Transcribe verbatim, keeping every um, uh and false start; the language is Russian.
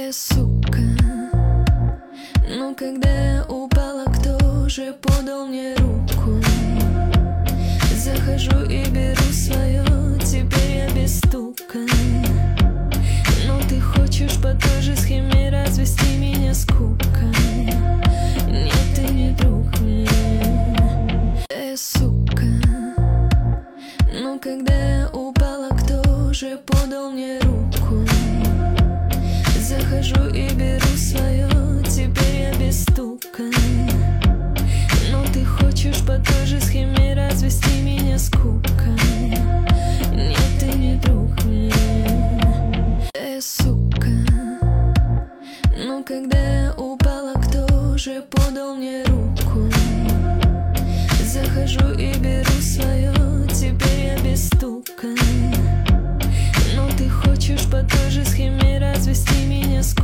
Э, сука, ну когда я упала, кто же подал мне руку? Захожу и беру свое, теперь я без стука. Но ты хочешь по той же схеме развести меня, скука. Нет, ты не друг мне. Э, сука, ну когда я упала, кто же подал мне руку? Захожу и беру свое, теперь я без стука. Но ты хочешь по той же схеме развести меня, скука. Нет, ты не друг мне. Э, сука, ну когда я упала, кто же подал мне руку? Захожу и беру свое, теперь я без стука. Но ты хочешь по той же схеме развести меня, скука.